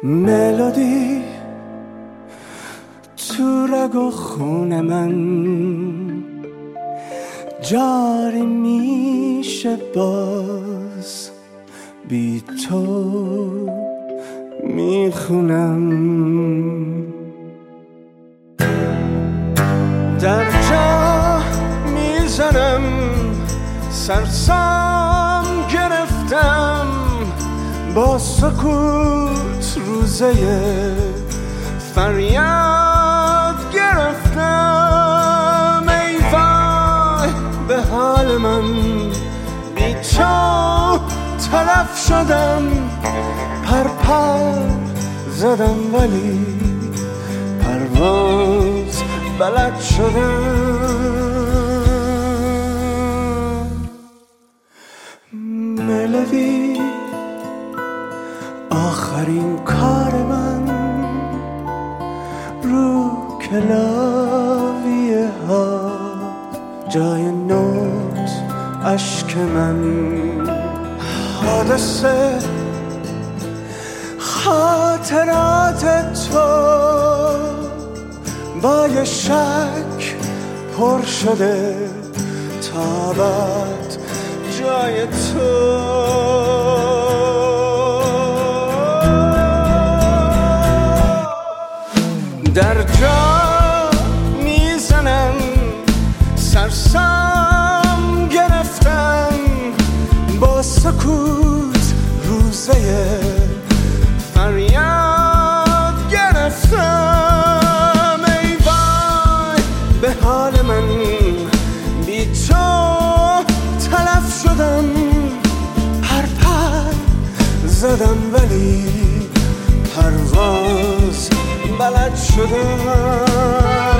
ملودی تو رگ و خون من جاری میشه باز بی تو میخونم در جا میزنم سرسام گرفتم با سکوت روزه فریاد گرفتم ای وای به حال من بی تو تلف شدم پر زدم ولی پرواز بلد شدم ملودی آخرین کار من رو کلاویه ها جای نوت عشق من حادثه خاطرات تو با یه شک پر شده تا بعد جای تو در جا میزنم سرسام گرفتم با سکوت روزه فریاد گرفتم ای وای به حال من بی تو تلف شدم پر زدم ولی پرواز بلد شدم